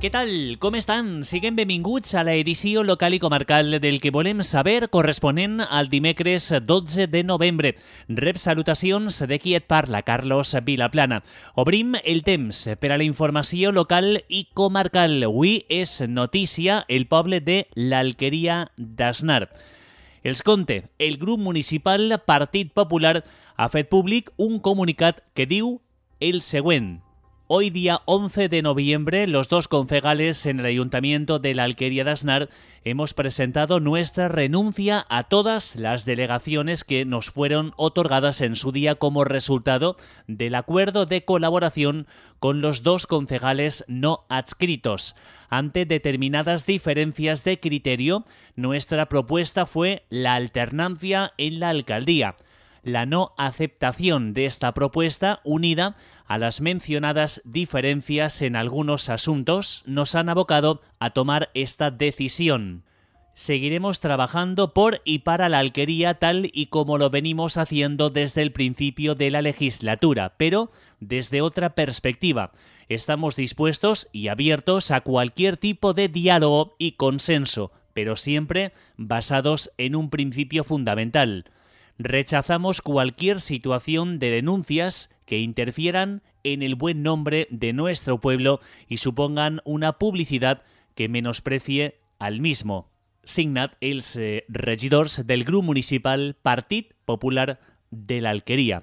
Què tal? Com estan? Siguem benvinguts a l'edició local i comarcal del que volem saber corresponent al dimecres 12 de novembre. Rep salutacions de qui et parla, Carlos Vilaplana. Obrim el temps per a la informació local i comarcal. Avui és notícia el poble de l'Alqueria d'Asnar. Els conte, el grup municipal Partit Popular ha fet públic un comunicat que diu el següent. Hoy, día 11 de noviembre, los dos concejales en el Ayuntamiento de la Alqueria de Asnar hemos presentado nuestra renuncia a todas las delegaciones que nos fueron otorgadas en su día como resultado del acuerdo de colaboración con los dos concejales no adscritos. Ante determinadas diferencias de criterio, nuestra propuesta fue la alternancia en la alcaldía. La no aceptación de esta propuesta, unida a las mencionadas diferencias en algunos asuntos, nos han abocado a tomar esta decisión. Seguiremos trabajando por y para la alquería tal y como lo venimos haciendo desde el principio de la legislatura, pero desde otra perspectiva. Estamos dispuestos y abiertos a cualquier tipo de diálogo y consenso, pero siempre basados en un principio fundamental. Rechazamos cualquier situación de denuncias que interfieran en el buen nombre de nuestro pueblo y supongan una publicidad que menosprecie al mismo. Signat els regidors del grup municipal Partit Popular de l'Alqueria.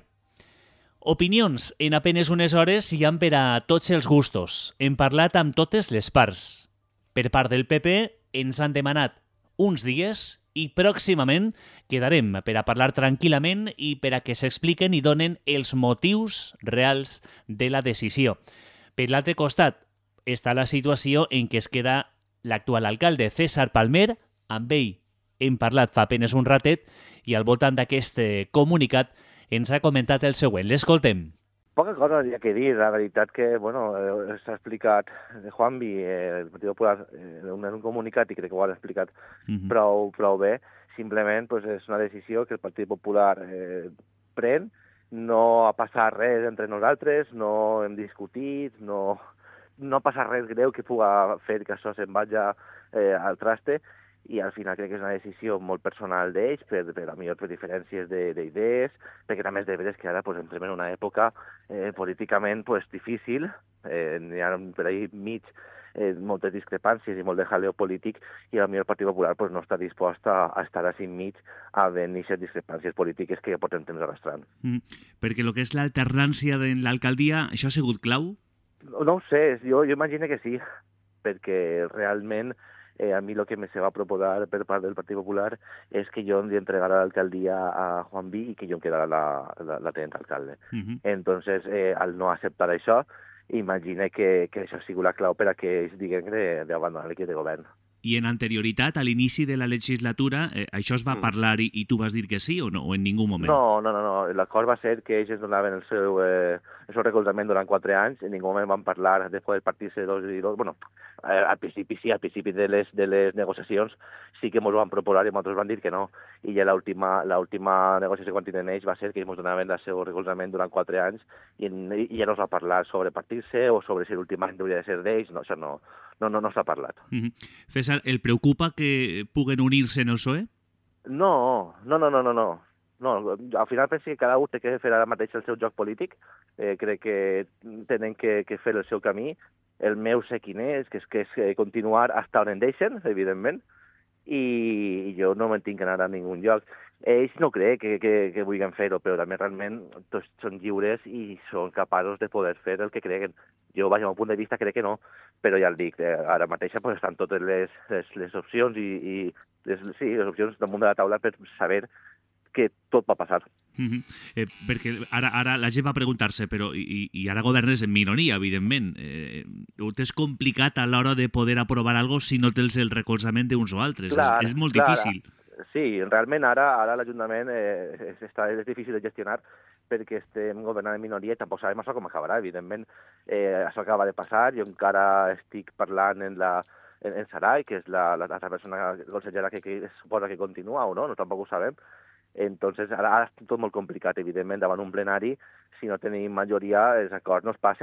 Opinions en apenes unes hores hi ha per a tots els gustos. Hem parlat amb totes les parts. Per part del PP ens han demanat uns dies i pròximament quedarem per a parlar tranquil·lament i per a que s'expliquen i donen els motius reals de la decisió. Per l'altre costat està la situació en què es queda l'actual alcalde César Palmer. Amb ell hem parlat fa apenes un ratet i al voltant d'aquest comunicat ens ha comentat el següent. L'escoltem. Poca cosa hi ha que dir, la veritat que, s'ha explicat Juanvi, el Partit Popular, en un comunicat, i crec que ho ha explicat prou bé. Simplement és una decisió que el Partit Popular pren, no ha passat res entre nosaltres, no hem discutit, no ha passat res greu que puga fer que això se'n vagi al traste, i al final crec que és una decisió molt personal d'ells, per diferències d'idees, perquè també és de veres que ara entrem en una època políticament difícil, hi ha per ahí mig moltes discrepàncies i molt de jaleo polític, i el Partit Popular no està dispost a estar així enmig havent aquestes discrepàncies polítiques que ja portem temps arrastrant. Perquè el que és l'alternància de l'alcaldia, això ha sigut clau? No ho sé, jo imagino que sí, perquè realment a mi el que me se va proposar per part del Partit Popular és que jo hem d'entregar l'alcaldia a Juanvi i que jo em quedara la tenent alcalde. Entonces, al no acceptar això, imagina que això ha sigut la clau per a que ells diguen d'abandonar l'equip de govern. I en anterioritat, a l'inici de la legislatura, això es va parlar i tu vas dir que sí o no, o en ningú moment? No. L'acord va ser que ells ens donaven el seu recolzament durant 4 anys, en ningú moment van parlar de poder partir-se dos i dos. Al principi sí, al principi de les negociacions sí que ens ho van proposar i nosaltres van dir que no. I ja l'última negociació quan tenen ells va ser que ens donaven el seu recolzament durant 4 anys i ja no es va parlar sobre partir-se o sobre si l'últim any hauria de ser d'ells. No, això no s'ha parlat. César, el preocupa que puguen unir-se en el PSOE? No. Al final penso que cada un té que fer ara mateix el seu joc polític. Crec que tenen que fer el seu camí. El meu sé quin és, que és continuar fins on en deixen, evidentment, i jo no me'n tinc que anar a ningú lloc. Ells no crec que vulguin fer-ho, però també realment tots són lliures i són capaços de poder fer el que creguen. Jo, vaja, al meu punt de vista, crec que no, però ja el dic, ara mateix estan totes les opcions i les opcions damunt de la taula per saber que tot va passar. Perquè ara la gent va preguntar-se, però i ara governes en minoria, evidentment. Ho tens complicat a l'hora de poder aprovar alguna cosa si no tens el recolzament d'uns o altres. És molt difícil. Sí, realment ara l'Ajuntament és difícil de gestionar perquè estem governant en minoria i tampoc sabem això com acabarà, evidentment. Això acaba de passar, jo encara estic parlant en Sarai, que és l'altra persona consellera que suposa que continua o no tampoc ho sabem. Entonces, ara és tot molt complicat, evidentment, davant un plenari, si no tenim majoria, els acords no es passen.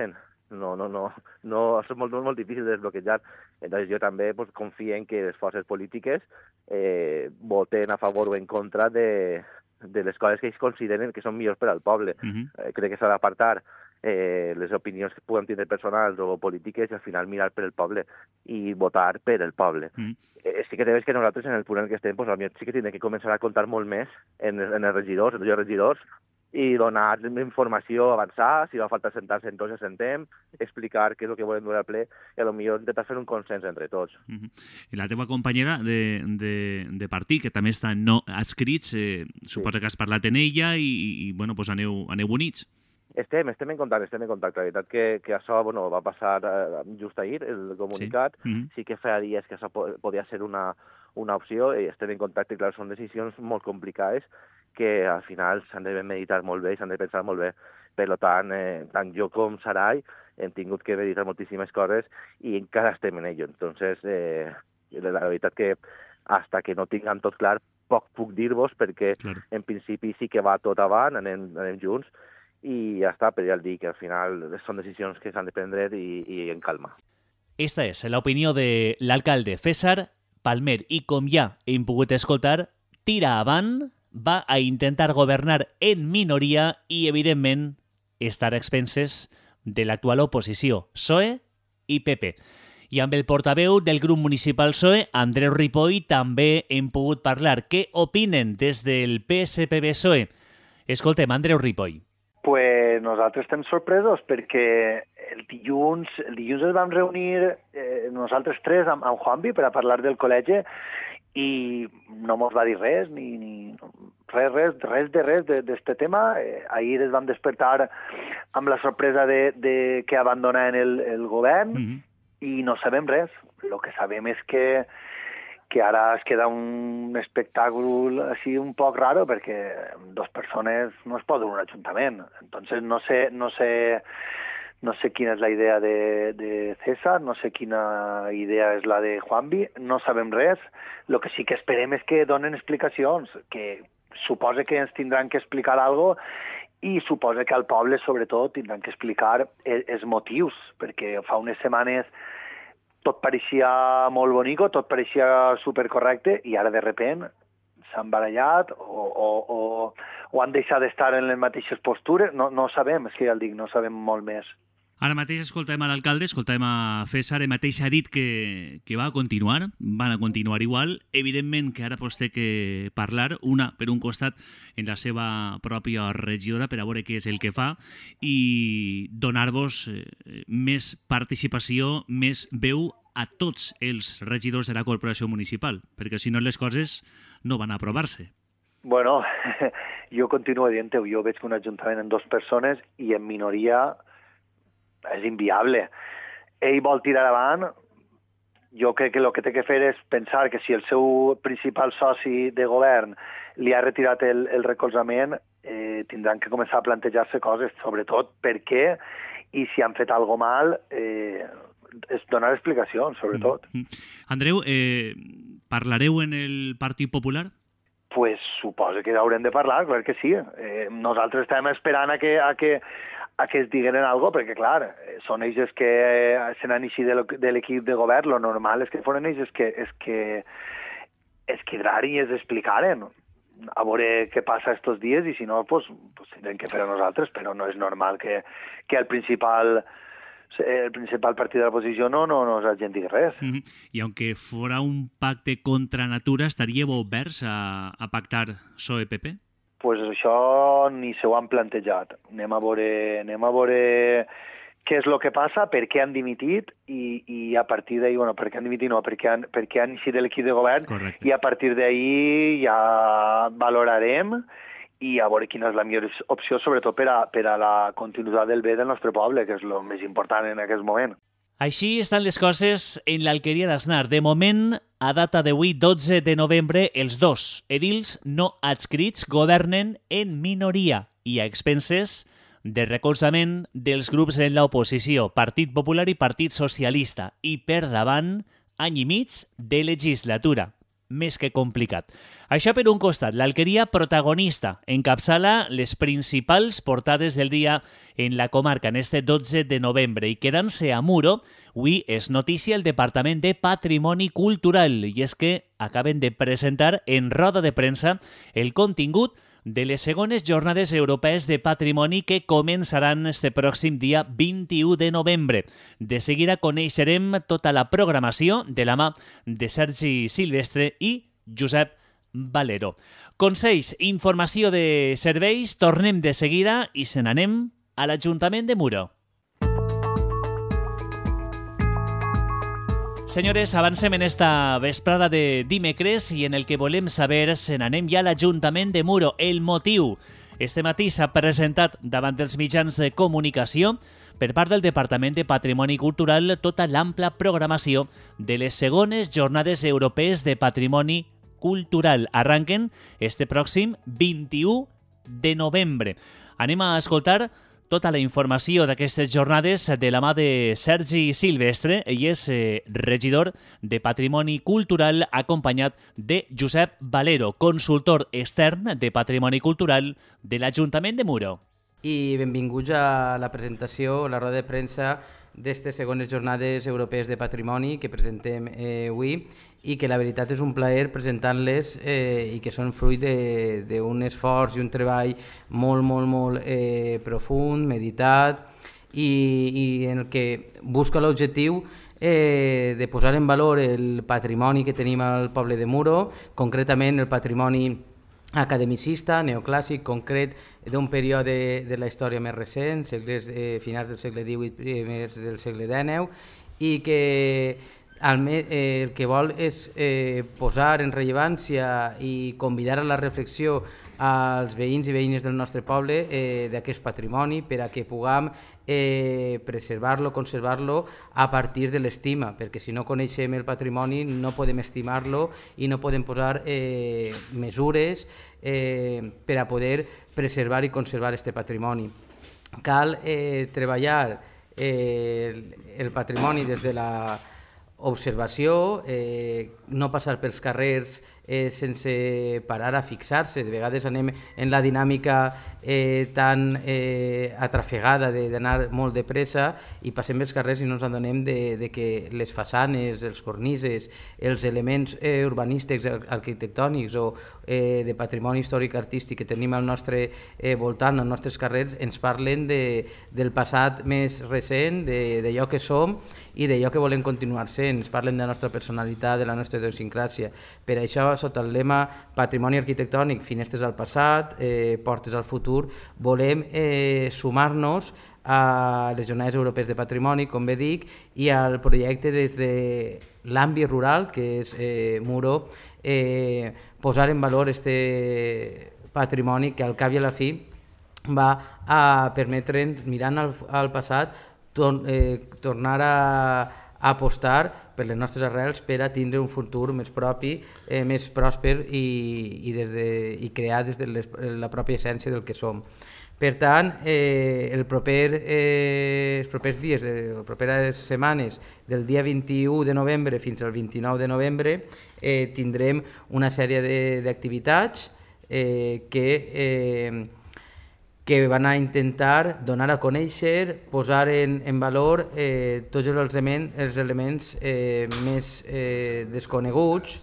no és molt difícil de desbloquejar. Entonces jo també pues, confio en que les forces polítiques voten a favor o en contra de les coses que ells consideren que són millors per al poble. Crec que s'ha d'apartar les opinions que puguem tenir personals o polítiques i al final mirar per el poble i votar per el poble. Sí que veus que nosaltres en el punt en què estem, pues, sí que tindrem que començar a comptar molt més en els regidors, en els regidors, i donar informació, avançar, si va falta sentar-se, entonces sentem, explicar què és el que volem dur al ple i potser intentar fer un consens entre tots. I la teva companyera de partit, que també està no adscrits, suposa que has parlat en ella i bueno, pues aneu units. Estem en contacte. La veritat que això va passar just ahir, el comunicat. Sí que feia dies que això podia ser una opció i estem en contacte. Clar, són decisions molt complicades que al final s'han de meditar molt bé i s'han de pensar molt bé. Per tant, tant jo com Sarai hem tingut que meditar moltíssimes coses i encara estem en ello. Entonces, la veritat que hasta que no tinguem tot clar, poc puc dir-vos perquè en principi sí que va tot avant, anem junts, i ja està, però ja el dic, que al final són decisions que s'han de prendre i en calma. Esta és l'opinió de l'alcalde César Palmer i com ja hem pogut escoltar, tira avant, va a intentar governar en minoria i, evidentment, estar a expenses de l'actual oposició, PSOE i PP. I amb el portaveu del grup municipal PSOE, Andreu Ripoll, també hem pogut parlar. Què opinen des del PSPB-PSOE? Escoltem, Andreu Ripoll. Pues nosaltres estem sorpresos perquè el dilluns ens vam reunir nosaltres tres amb Juanvi per a parlar del col·legi i no mos va dir res, res d'este tema. Ahir es vam despertar amb la sorpresa de que abandonaven el govern i no sabem res. El que sabem és que ara es queda un espectacle així un poc raro perquè dos persones no es poden un ajuntament. Entonces no sé quina és la idea de César, no sé quina idea és la de Juanvi, no sabem res. El que sí que esperem és que donen explicacions, que suposa que ens tindran que explicar alguna cosa i suposa que al poble, sobretot, tindran que explicar els motius, perquè fa unes setmanes tot pareixia molt bonic, tot pareixia supercorrecte i ara de repente s'han barallat o han deixat d'estar en les mateixes postures. No sabem, és que ja el dic, no sabem molt més. Ara mateix escoltem a l'alcalde, escoltem a César, ell mateix ha dit que va a continuar, van a continuar igual. Evidentment que ara pues té que parlar, una per un costat en la seva pròpia regidora per a veure què és el que fa i donar-vos més participació, més veu a tots els regidors de la corporació municipal, perquè si no les coses no van a aprovar-se. Bueno, jo continuo dient-ho, jo veig que un ajuntament en 2 persones i en minoria és inviable. Ell vol tirar avant, jo crec que el que té que fer és pensar que si el seu principal soci de govern li ha retirat el recolzament, tindran que començar a plantejar-se coses, sobretot per què i si han fet alguna mal, és donar explicacions, sobretot. Andreu, parlareu en el Partit Popular? Pues suposo que haurem de parlar, clar que sí. Nosaltres estem esperant a que es digueren alguna cosa, perquè, clar, són ells que se n'han eixit de l'equip de govern, lo normal és que foren ells que es quedaren i es explicaren. A veure què passa estos dies i si no, pues tindrem que fer a nosaltres, però no és normal que el principal partit de l'oposició no nos hagin dit res. I aunque fora un pacte contra natura, estaríeu oberts a pactar PSOE-PP? Pues això ni se ho han plantejat. Anem a veure què és el que passa, per què han dimitit i a partir d'ahir, bueno, per què han dimitit no, perquè han eixit de l'equip de govern. Correcte. I a partir d'ahir ja valorarem i a veure quina és la millor opció, sobretot per a la continuïtat del bé del nostre poble, que és el més important en aquest moment. Així estan les coses en l'Alqueria d'Asnar. De moment, a data d'avui, 12 de novembre, els 2 edils no adscrits governen en minoria i a expenses de recolzament dels grups en l'oposició, Partit Popular i Partit Socialista, i per davant, any i mig de legislatura. més que complicat. Això per un costat, l'Alqueria protagonista encapçala les principals portades del dia en la comarca en este 12 de novembre i quedant-se a Muro, avui és notícia el Departament de Patrimoni Cultural i és que acaben de presentar en roda de premsa el contingut de les segones Jornades Europees de Patrimoni que començaran este pròxim dia 21 de novembre. De seguida coneixerem tota la programació de la mà de Sergi Silvestre i Josep Valero. Consells, informació de serveis, tornem de seguida i se n'anem a l'Ajuntament de Muro. Senyores, avancem en esta vesprada de dimecres i en el que volem saber se n'anem ja a l'Ajuntament de Muro. El motiu. Este matí s'ha presentat davant dels mitjans de comunicació per part del Departament de Patrimoni Cultural tota l'ampla programació de les segones Jornades Europees de Patrimoni Cultural. Arranquen este pròxim 21 de novembre. Anem a escoltar tota la informació d'aquestes jornades de la mà de Sergi Silvestre. Ell és regidor de Patrimoni Cultural acompanyat de Josep Valero, consultor extern de Patrimoni Cultural de l'Ajuntament de Muro. I benvinguts a la presentació, la roda de premsa d'aquestes segones Jornades Europees de Patrimoni que presentem avui i que la veritat és un plaer presentar-les i que són fruit d'un esforç i un treball molt profund, meditat i en el que busca l'objectiu de posar en valor el patrimoni que tenim al poble de Muro, concretament el patrimoni academicista, neoclàssic, concret d'un període de la història més recent, finals del segle XVIII, primers del segle XIX, i que el que vol és posar en rellevància i convidar a la reflexió als veïns i veïnes del nostre poble d'aquest patrimoni per a que puguem preservar-lo, conservar-lo a partir de l'estima, perquè si no coneixem el patrimoni no podem estimar-lo i no podem posar mesures per a poder preservar i conservar aquest patrimoni. Cal treballar el patrimoni des de la observació, no passar pels carrers sense parar a fixar-se. De vegades anem en la dinàmica tan atrafegada d'anar molt de pressa i passem pels carrers i no ens adonem de que les façanes, els cornises, els elements urbanístics, arquitectònics o de patrimoni històric-artístic que tenim al nostre voltant, als nostres carrers, ens parlen del passat més recent, d'allò que som i d'allò que volem continuar sent. Ens parlen de la nostra personalitat, de la nostra idiosincràsia. Per això, sota el lema Patrimoni arquitectònic, finestres al passat, portes al futur, volem sumar-nos a les Jornades Europees de Patrimoni, com bé dic, i al projecte des de l'àmbit rural, que és Muro, posar en valor aquest patrimoni que al cap i a la fi va a permetre'ns, mirant al passat, tornar a apostar per les nostres arrels per a tindre un futur més propi, més pròsper i crear des de la pròpia essència del que som. Per tant, els propers dies, les properes setmanes, del dia 21 de novembre fins al 29 de novembre, tindrem una sèrie d'activitats que van a intentar donar a conèixer, posar en valor tots els elements més desconeguts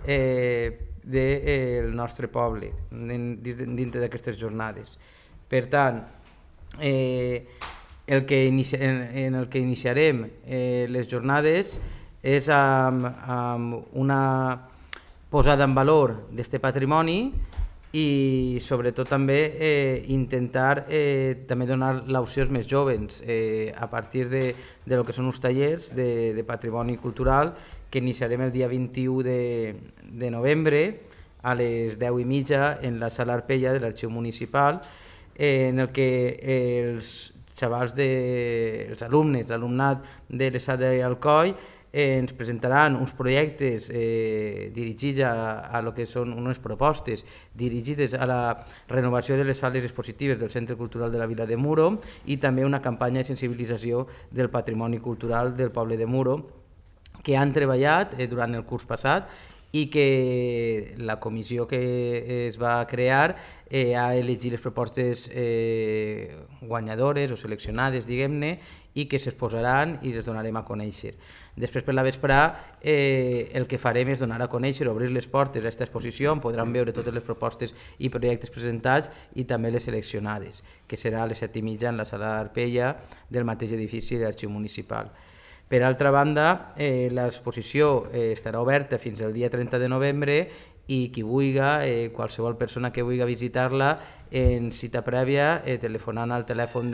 del nostre poble dintre d'aquestes jornades. Per tant, en el que iniciarem les jornades és amb una posada en valor d'aquest patrimoni i sobretot també intentar també donar l'opció als més joves a partir de lo que són uns tallers de patrimoni cultural que iniciarem el dia 21 de novembre a les 10:30 en la sala Arpella de l'Arxiu Municipal, en el que els xavals, els alumnes, l'alumnat de l'ESAT d'Alcoi ens presentaran uns projectes dirigits a lo que són unes propostes dirigides a la renovació de les sales expositives del Centre Cultural de la Vila de Muro i també una campanya de sensibilització del patrimoni cultural del poble de Muro que han treballat durant el curs passat i que la comissió que es va crear ha elegit les propostes guanyadores o seleccionades, diguem-ne, i que s'exposaran i les donarem a conèixer. Després, per la vesprà, el que farem és donar a conèixer, obrir les portes a aquesta exposició, on podran veure totes les propostes i projectes presentats i també les seleccionades, que serà a les 7:30 en la sala d'Arpella del mateix edifici de l'Arxiu Municipal. Per altra banda, l'exposició estarà oberta fins al dia 30 de novembre i qui vulgui, qualsevol persona que vulgui visitar-la, en cita prèvia, telefonant al telèfon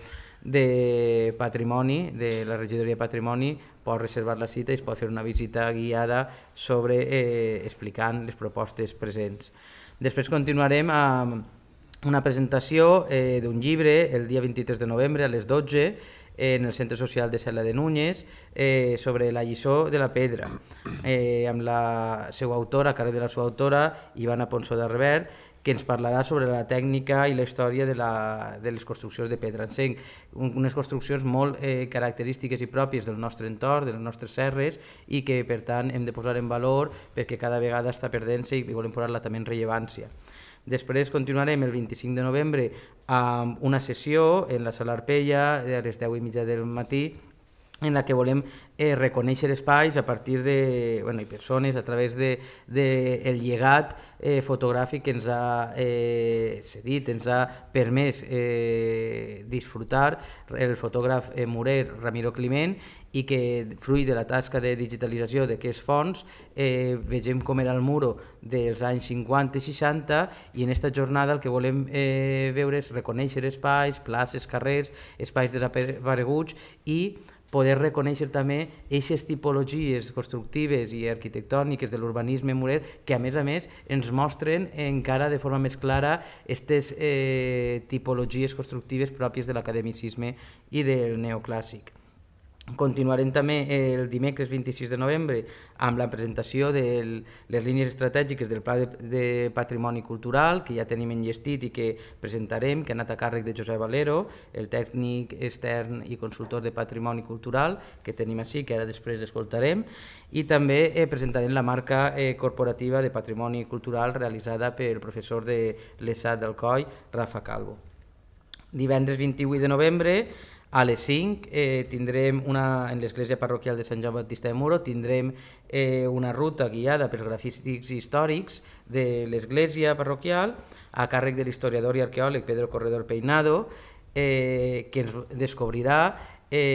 de Patrimoni, de la regidoria de Patrimoni, pot reservar la cita i es pot fer una visita guiada explicant les propostes presents. Després continuarem amb una presentació d'un llibre el dia 23 de novembre a les 12 en el Centre Social de Cela de Núñez sobre la lliçó de la pedra, amb la seva autora, a càrrec de la seva autora, Ivana Ponsó de Revert, que ens parlarà sobre la tècnica i la història de les construccions de pedra en zinc, unes construccions molt característiques i pròpies del nostre entorn, de les nostres serres, i que per tant hem de posar en valor perquè cada vegada està perdent-se i volem posar-la també en rellevància. Després continuarem el 25 de novembre amb una sessió en la sala Arpella a les 10:30 del matí, en la que volem reconèixer espais a partir de i persones a través del llegat fotogràfic que ens ha cedit, ens ha permès disfrutar el fotògraf murer Ramiro Climent, i que fruit de la tasca de digitalització d'aquests fons vegem com era el muro dels anys 50 i 60, i en aquesta jornada el que volem veure és reconèixer espais, places, carrers, espais desapareguts i poder reconèixer també aquestes tipologies constructives i arquitectòniques de l'urbanisme murer que a més ens mostren encara de forma més clara aquestes tipologies constructives pròpies de l'academicisme i del neoclàssic. Continuarem també el dimecres 26 de novembre amb la presentació de les línies estratègiques del Pla de Patrimoni Cultural, que ja tenim enllestit i que presentarem, que ha anat a càrrec de Josep Valero, el tècnic extern i consultor de Patrimoni Cultural, que tenim així, que ara després escoltarem, i també presentarem la marca corporativa de Patrimoni Cultural realitzada pel professor de l'ESAT d'Alcoi, Rafa Calvo. Divendres 28 de novembre, a les 5 tindrem en l'església parroquial de Sant Joan Baptista de Muro tindrem una ruta guiada pels grafítics històrics de l'església parroquial a càrrec de l'historiador i arqueòleg Pedro Corredor Peinado, que ens descobrirà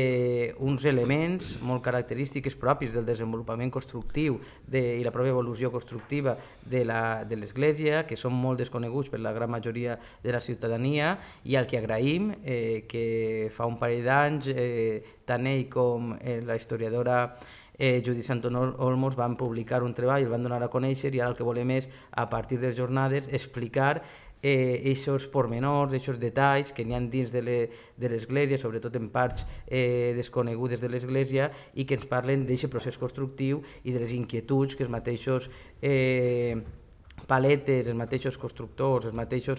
uns elements molt característics propis del desenvolupament constructiu i la pròpia evolució constructiva de l'Església, que són molt desconeguts per la gran majoria de la ciutadania, i al que agraïm que fa un parell d'anys tant ell com la historiadora Judit Santon Olmos van publicar un treball, el van donar a conèixer, i ara el que volem és, a partir de les jornades, explicar aquests pormenors, aquests detalls que n'hi ha dins de l'Església, sobretot en parts desconegudes de l'Església, i que ens parlen d'aquest procés constructiu i de les inquietuds que els mateixos paletes, els mateixos constructors,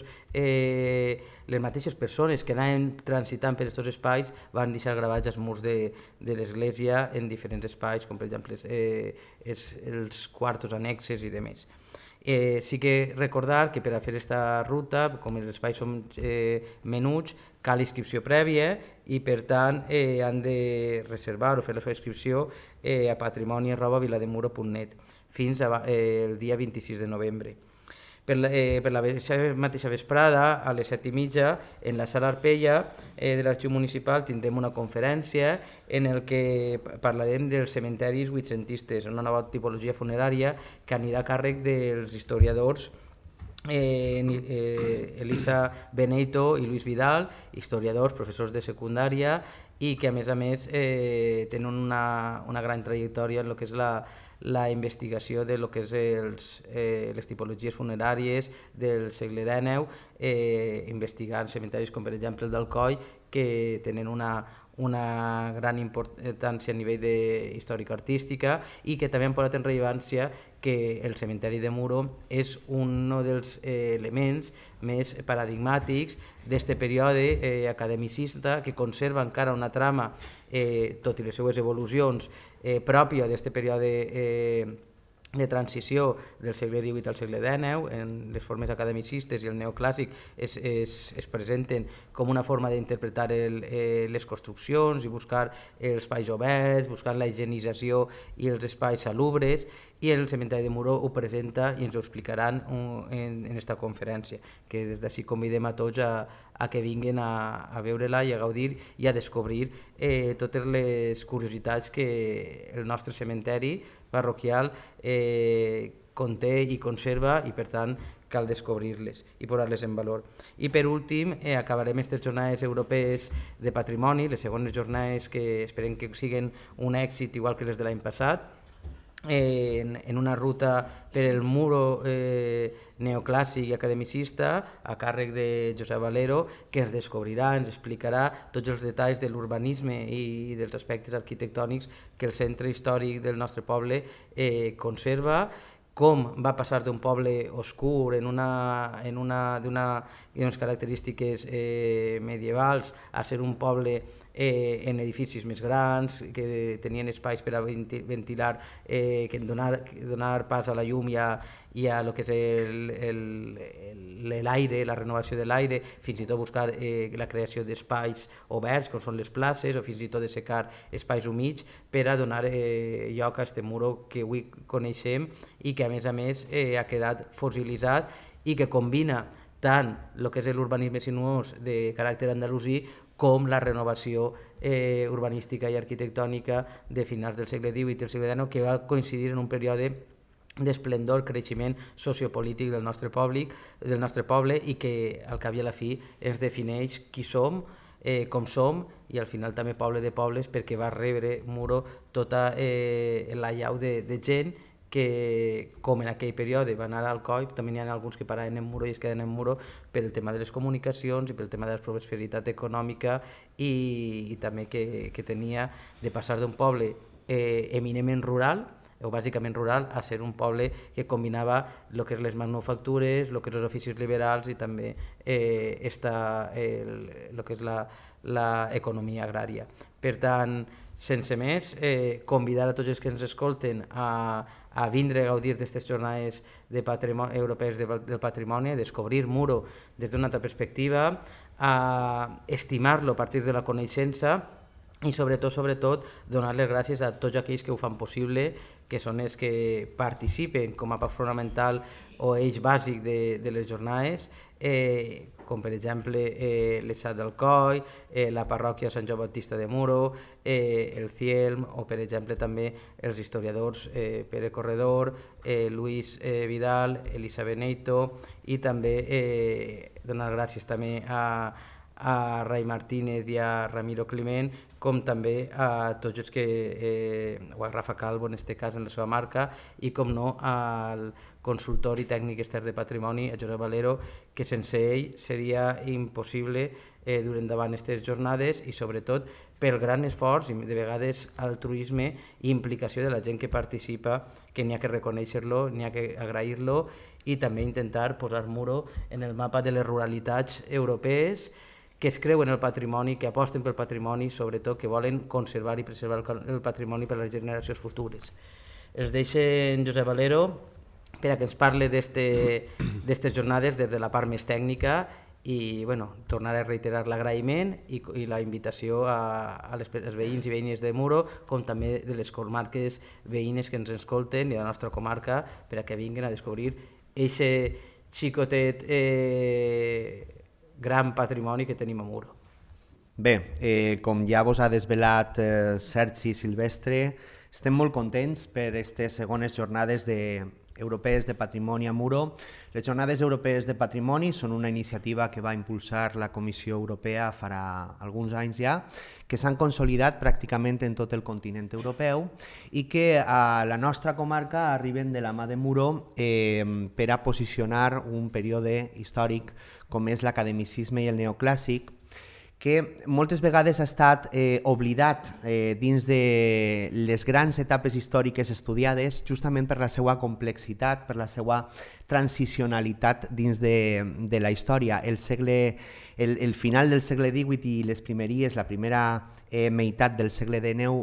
les mateixes persones que anaven transitant per aquests espais van deixar gravats als murs de l'Església en diferents espais, com per exemple els quartos annexes i demés. Sí que recordar que per a fer aquesta ruta, com els espais són menuts, cal inscripció prèvia i per tant han de reservar o fer la seva inscripció a patrimoni@vilademuro.net fins al dia 26 de novembre. Per la mateixa vesprada, a les 7:30, en la sala Arpella de l'Arxiu Municipal tindrem una conferència en el que parlarem dels cementaris vuitcentistes, una nova tipologia funerària que anirà a càrrec dels historiadors Elisa Beneito i Luis Vidal, historiadors, professors de secundària, i que a més tenen una gran trajectòria en el que és la investigació de lo que és les tipologies funeràries del segle XIX, investigant cementaris com per exemple el d'Alcoi, que tenen una gran importància a nivell històrica-artística i que també han posat en rellevància que el cementeri de Muro és un dels elements més paradigmàtics d'aquest període academicista que conserva encara una trama, tot i les seues evolucions, pròpia d'aquest període de transició del segle XVIII al segle XIX, en les formes academicistes i el neoclàssic es presenten com una forma d'interpretar les construccions i buscar els espais oberts, buscar la higienització i els espais salubres, i el Cementeri de Muro ho presenta i ens ho explicaran en aquesta conferència, que des d'ací convidem a tots a que vinguin a veure-la i a gaudir i a descobrir totes les curiositats que el nostre cementeri parroquial conté i conserva, i per tant cal descobrir-les i posar-les en valor. I per últim acabarem aquestes jornades europees de patrimoni, les segones jornades que esperem que siguin un èxit igual que les de l'any passat, en una ruta per el muro neoclàssic i academicista a càrrec de Josep Valero, que ens descobrirà, ens explicarà tots els detalls de l'urbanisme i dels aspectes arquitectònics que el centre històric del nostre poble conserva, com va passar d'un poble oscur d'unes característiques medievals a ser un poble en edificis més grans, que tenien espais per a ventilar, que donar pas a la llum i a lo que és l'aire, la renovació de l'aire, fins i tot buscar la creació d'espais oberts, com són les places, o fins i tot dessecar espais humits per a donar lloc a aquest muro que avui coneixem i que a més ha quedat fossilitzat i que combina tant el que és l'urbanisme sinuós de caràcter andalusí com la renovació urbanística i arquitectònica de finals del segle XVIII i del segle XIX, que va coincidir en un període d'esplendor, creixement sociopolític del nostre poble i que al cap i a la fi ens defineix qui som, com som, i al final també poble de pobles, perquè va rebre Muro tota la llau de gent que, com en aquell període, va anar al coll. També n'hi ha alguns que paraven en Muro i es queden en Muro per el tema de les comunicacions i pel tema de la prosperitat econòmica i també que tenia de passar d'un poble eminentment rural, o bàsicament rural, a ser un poble que combinava el que és les manufactures, el que és els oficis liberals i també el que és l'economia agrària. Per tant, sense més, convidar a tots els que ens escolten a vindre a gaudir d'aquestes jornades europees del patrimoni, a descobrir Muro des d'una altra perspectiva, a estimar-lo a partir de la coneixença i sobretot donar les gràcies a tots aquells que ho fan possible, que són els que participen com a part fonamental o eix bàsic de les jornades, com per exemple l'Estat del Coll, la parròquia Sant Joan Baptista de Muro, el CIELM, o per exemple també els historiadors Pere Corredor, Luis Vidal, Elisa Beneito, i també donar gràcies també a Rai Martínez i a Ramiro Climent, com també a tots els que, o a Rafa Calvo en aquest cas en la seva marca, i com no al consultor i tècnic extern de patrimoni, a Josep Valero, que sense ell seria impossible dur endavant aquestes jornades, i sobretot pel gran esforç i de vegades altruisme i implicació de la gent que participa, que n'hi ha que reconèixer-lo, n'hi ha que agrair-lo, i també intentar posar Muro en el mapa de les ruralitats europees que es creuen el patrimoni, que aposten pel patrimoni, sobretot que volen conservar i preservar el patrimoni per a les generacions futures. Els deixen Josep Valero per a que ens parli d'aquestes jornades des de la part més tècnica i tornar a reiterar l'agraïment i la invitació als veïns i veïnes de Muro, com també de les comarques veïnes que ens escolten i de la nostra comarca, per a que vinguin a descobrir aquest xicotet gran patrimoni que tenim a Muro. Bé, com ja vos ha desvelat Sergi Silvestre, estem molt contents per aquestes segones jornades europees de patrimoni a Muro. Les jornades europees de patrimoni són una iniciativa que va impulsar la Comissió Europea farà alguns anys ja, que s'han consolidat pràcticament en tot el continent europeu i que a la nostra comarca arriben de la mà de Muro per a posicionar un període històric com és l'academicisme i el neoclàssic, que moltes vegades ha estat oblidat dins de les grans etapes històriques estudiades justament per la seva complexitat, per la seva transicionalitat dins de la història. El final del segle XVIII i les primeries, la primera meitat del segle XIX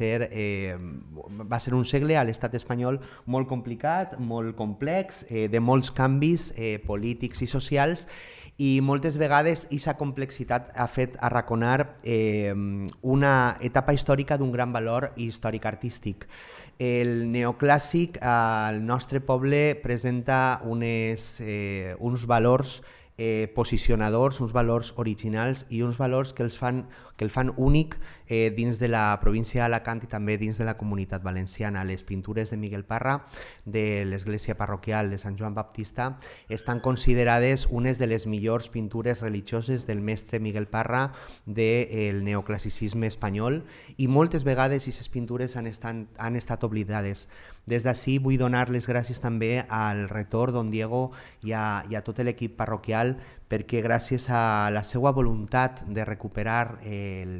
va ser un segle a l'estat espanyol molt complicat, molt complex, de molts canvis polítics i socials, i moltes vegades aquesta complexitat ha fet arraconar una etapa històrica d'un gran valor històric-artístic. El neoclàssic al nostre poble presenta uns valors posicionadors, uns valors originals i uns valors que el fan únic dins de la província d'Alacant i també dins de la comunitat valenciana. Les pintures de Miguel Parra de l'església parroquial de Sant Joan Baptista estan considerades unes de les millors pintures religioses del mestre Miguel Parra del neoclassicisme espanyol, i moltes vegades aquestes pintures han estat oblidades. Des d'ací vull donar les gràcies també al rector, don Diego, i a tot l'equip parroquial, perquè gràcies a la seva voluntat de recuperar el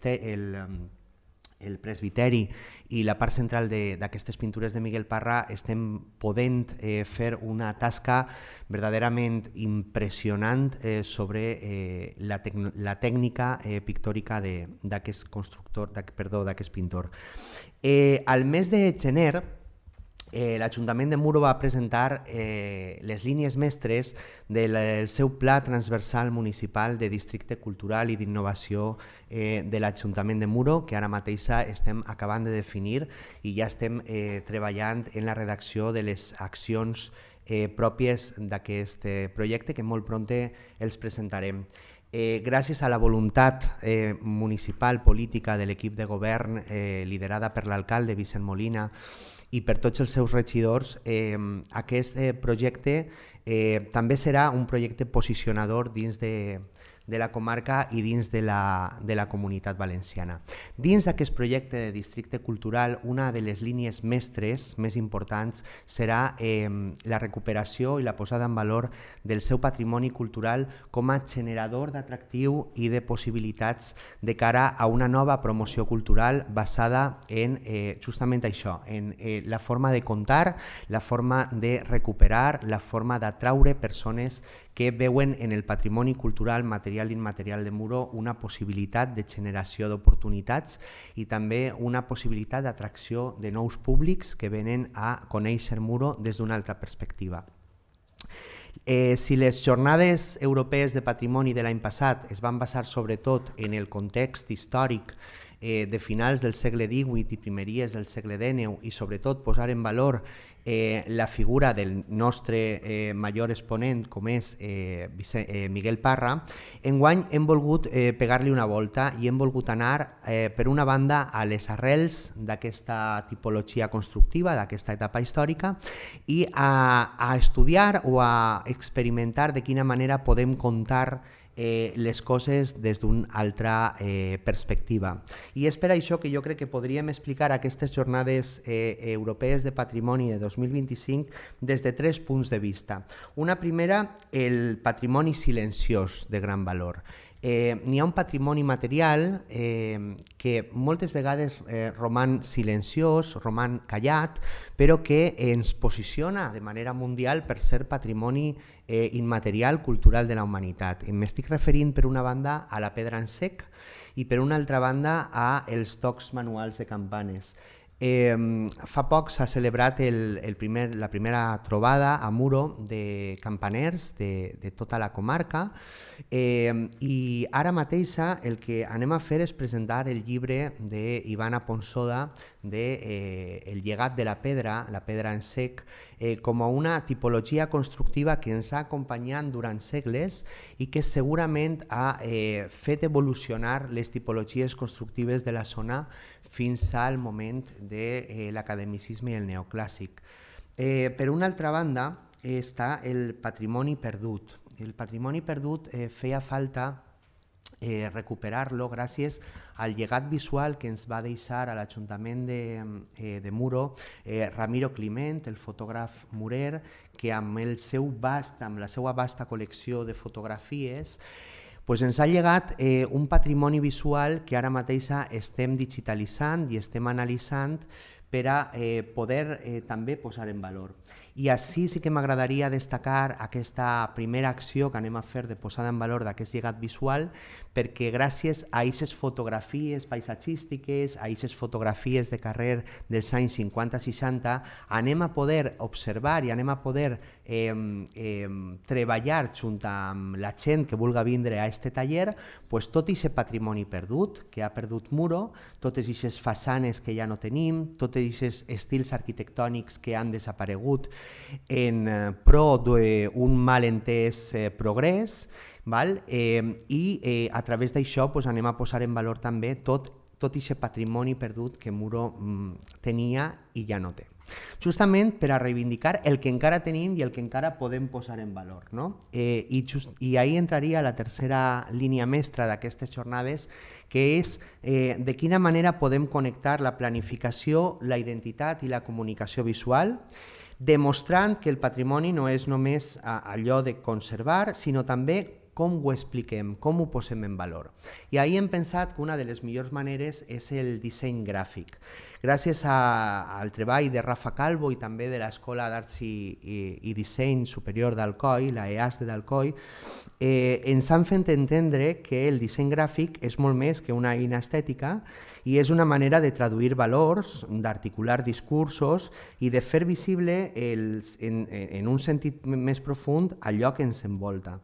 presbiteri i la part central d'aquestes pintures de Miguel Parra estem podent fer una tasca verdaderament impressionant sobre la tècnica pictòrica d'aquest pintor. Al mes de gener, l'Ajuntament de Muro va presentar les línies mestres del seu Pla Transversal Municipal de Districte Cultural i d'Innovació de l'Ajuntament de Muro, que ara mateix estem acabant de definir i ja estem treballant en la redacció de les accions pròpies d'aquest projecte, que molt pront els presentarem. Gràcies a la voluntat municipal política de l'equip de govern liderada per l'alcalde Vicent Molina i per tots els seus regidors, aquest projecte també serà un projecte posicionador dins de la comarca i dins de la comunitat valenciana. Dins d'aquest projecte de districte cultural, una de les línies mestres més importants serà la recuperació i la posada en valor del seu patrimoni cultural com a generador d'atractiu i de possibilitats de cara a una nova promoció cultural basada en justament això, en la forma de contar, la forma de recuperar, la forma d'atraure persones que veuen en el patrimoni cultural material i immaterial de Muro una possibilitat de generació d'oportunitats i també una possibilitat d'atracció de nous públics que venen a conèixer Muro des d'una altra perspectiva. Si les jornades europees de patrimoni de l'any passat es van basar sobretot en el context històric de finals del segle XVIII i primeries del segle XIX i sobretot posar en valor la figura del nostre major exponent com és Miguel Parra, enguany hem volgut pegar-li una volta i hem volgut anar per una banda a les arrels d'aquesta tipologia constructiva, d'aquesta etapa històrica, i a estudiar o a experimentar de quina manera podem contar les coses des d'una altra perspectiva. I és per això que jo crec que podríem explicar aquestes jornades europees de patrimoni de 2025 des de 3 punts de vista. Una primera, el patrimoni silenciós de gran valor. N'hi ha un patrimoni material que moltes vegades roman silenciós, roman callat, però que ens posiciona de manera mundial per ser patrimoni immaterial cultural de la humanitat. M'estic referint per una banda a la pedra en sec i per una altra banda a els tocs manuals de campanes. Fa poc s'ha celebrat la primera trobada a Muro de campaners de tota la comarca i ara mateix el que anem a fer és presentar el llibre d'Ivana Ponsoda de El llegat de la pedra en sec, com a una tipologia constructiva que ens ha acompanyat durant segles i que segurament ha fet evolucionar les tipologies constructives de la zona fins al moment de l'academicisme i el neoclàssic. Per una altra banda està el patrimoni perdut. El patrimoni perdut feia falta recuperar-lo gràcies al llegat visual que ens va deixar a l'Ajuntament de Muro Ramiro Climent, el fotògraf murer, que amb la seva vasta col·lecció de fotografies ens ha llegat un patrimoni visual que ara mateix estem digitalitzant i estem analitzant per a poder també posar en valor. I així sí que m'agradaria destacar aquesta primera acció que anem a fer de posada en valor d'aquest llegat visual, perquè gràcies a aquestes fotografies paisatgístiques, a aquestes fotografies de carrer dels anys 50-60, anem a poder observar i anem a poder treballar junt amb la gent que vulgui vindre a aquest taller pues, tot aquest patrimoni perdut, que ha perdut Muro, totes aquestes façanes que ja no tenim, tots aquests estils arquitectònics que han desaparegut en pro d'un malentès progrés, val? I a través d'això pues, anem a posar en valor també tot aquest patrimoni perdut que Muro tenia i ja no té. Justament per a reivindicar el que encara tenim i el que encara podem posar en valor. No? I ahí entraria la tercera línia mestra d'aquestes jornades, que és de quina manera podem connectar la planificació, la identitat i la comunicació visual, demostrant que el patrimoni no és només allò de conservar, sinó també com ho expliquem, com ho posem en valor. I ahir hem pensat que una de les millors maneres és el disseny gràfic. Gràcies al treball de Rafa Calvo i també de l'Escola d'Arts i Disseny Superior d'Alcoi, la EAS d'Alcoi, ens han fet entendre que el disseny gràfic és molt més que una eina estètica i és una manera de traduir valors, d'articular discursos i de fer visible en un sentit més profund allò que ens envolta.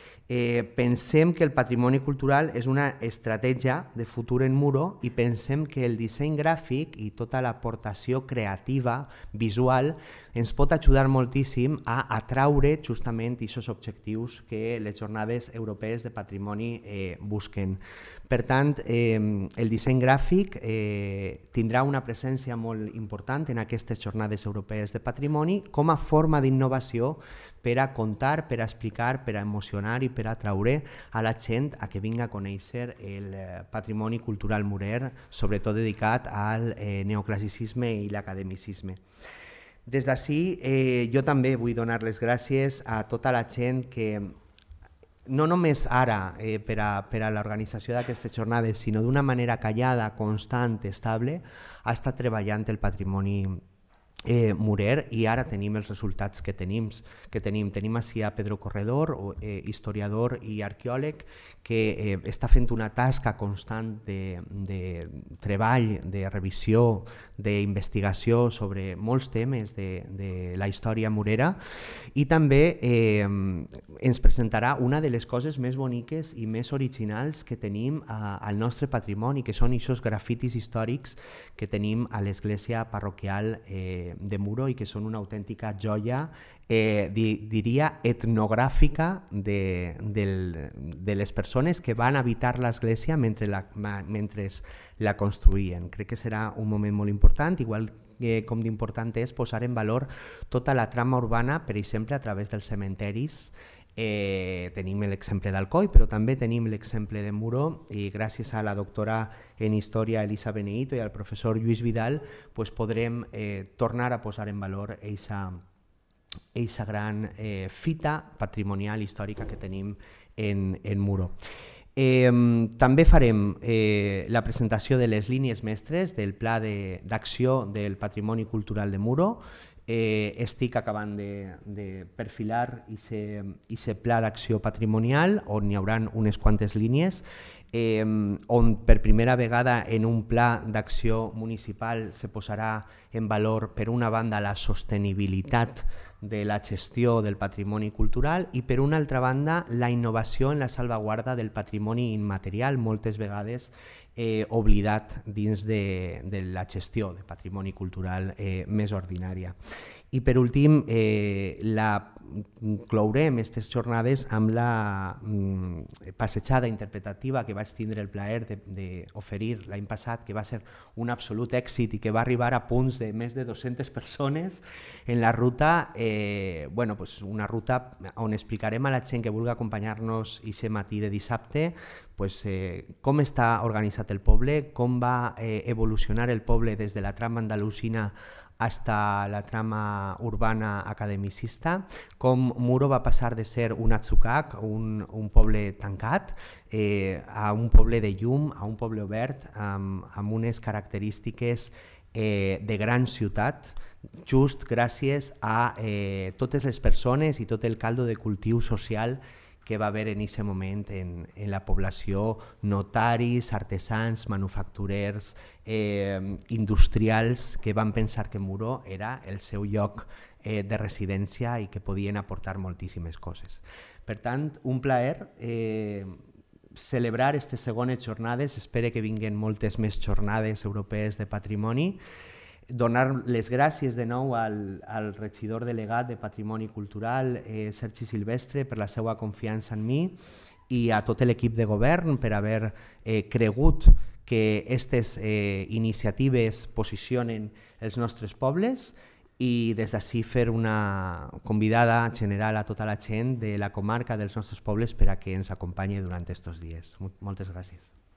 Pensem que el patrimoni cultural és una estratègia de futur en Muro i pensem que el disseny gràfic i tota l'aportació creativa, visual, ens pot ajudar moltíssim a atraure justament aquests objectius que les jornades europees de patrimoni busquen. Per tant, el disseny gràfic tindrà una presència molt important en aquestes jornades europees de patrimoni com a forma d'innovació per a contar, per a explicar, per a emocionar i per a atraure a la gent a que vinga a conèixer el patrimoni cultural murer, sobretot dedicat al neoclassicisme i l'academicisme. Des d'ací, jo també vull donar les gràcies a tota la gent que no només ara per a l'organització d'aquestes jornades, sinó d'una manera callada, constant, estable, ha estat treballant el patrimoni murer i ara tenim els resultats que tenim. Tenim així a Pedro Corredor, historiador i arqueòleg, que està fent una tasca constant de treball, de revisió, d'investigació sobre molts temes de la història murera i també ens presentarà una de les coses més boniques i més originals que tenim al nostre patrimoni, que són aquests grafitis històrics que tenim a l'església parroquial de Muro i que són una autèntica joia, diria, etnogràfica de les persones que van habitar l'església mentre la construïen. Crec que serà un moment molt important, igual com d'important és posar en valor tota la trama urbana, per exemple, a través dels cementeris. Tenim l'exemple d'Alcoi, però també tenim l'exemple de Muro i gràcies a la doctora en Història Elisa Benedito i al professor Lluís Vidal podrem tornar a posar en valor aquesta gran fita patrimonial històrica que tenim en Muro. També farem la presentació de les línies mestres del Pla d'acció del Patrimoni Cultural de Muro. Estic acabant de perfilar aquest pla d'acció patrimonial on hi haurà unes quantes línies on per primera vegada en un pla d'acció municipal se posarà en valor per una banda la sostenibilitat de la gestió del patrimoni cultural i per una altra banda la innovació en la salvaguarda del patrimoni immaterial, moltes vegades oblidat dins de la gestió de patrimoni cultural més ordinària. I per últim, clourem aquestes jornades amb la passejada interpretativa que vaig tindre el plaer d'oferir l'any passat, que va ser un absolut èxit i que va arribar a punts de més de 200 persones en la ruta, una ruta on explicarem a la gent que vulgui acompanyar-nos aquest matí de dissabte com està organitzat el poble, com va evolucionar el poble des de la trama andalusina hasta la trama urbana academicista, com Muro va passar de ser un atzucac, un poble tancat, a un poble de llum, a un poble obert, amb unes característiques de gran ciutat, just gràcies a totes les persones i tot el caldo de cultiu social que va haver en aquest moment en la població, notaris, artesans, manufacturers, industrials, que van pensar que Muro era el seu lloc de residència i que podien aportar moltíssimes coses. Per tant, un plaer celebrar aquestes segones jornades, espero que vinguin moltes més jornades europees de patrimoni, donar les gràcies de nou al regidor delegat de Patrimoni Cultural, Sergi Silvestre, per la seva confiança en mi i a tot l'equip de govern per haver cregut que aquestes iniciatives posicionen els nostres pobles i des d'ací fer una convidada general a tota la gent de la comarca dels nostres pobles per a que ens acompanyi durant aquests dies. Moltes gràcies.